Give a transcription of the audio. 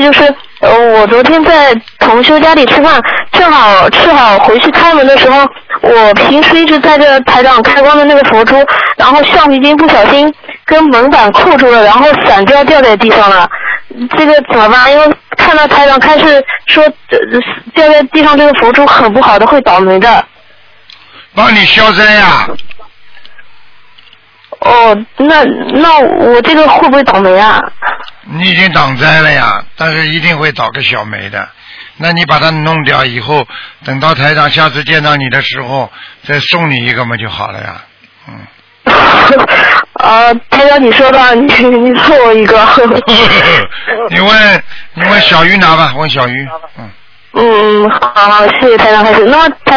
就是我昨天在同修家里吃饭，正好吃好回去开门的时候，我平时一直在这台长开光的那个佛珠，然后橡皮筋不小心跟门板扣住了，然后散掉掉在地上了。这个怎么办？因为看到台长开始说掉在地上这个佛珠很不好的，会倒霉的。 帮你消灾呀。 哦，那我这个会不会倒霉啊？ 你已经挡灾了呀，但是一定会倒个小霉的。那你把它弄掉以后，等到台长下次见到你的时候，再送你一个嘛就好了呀。 台长你说吧，你送我一个。 你问小鱼拿吧，问小鱼。 好，谢谢台长开始。那么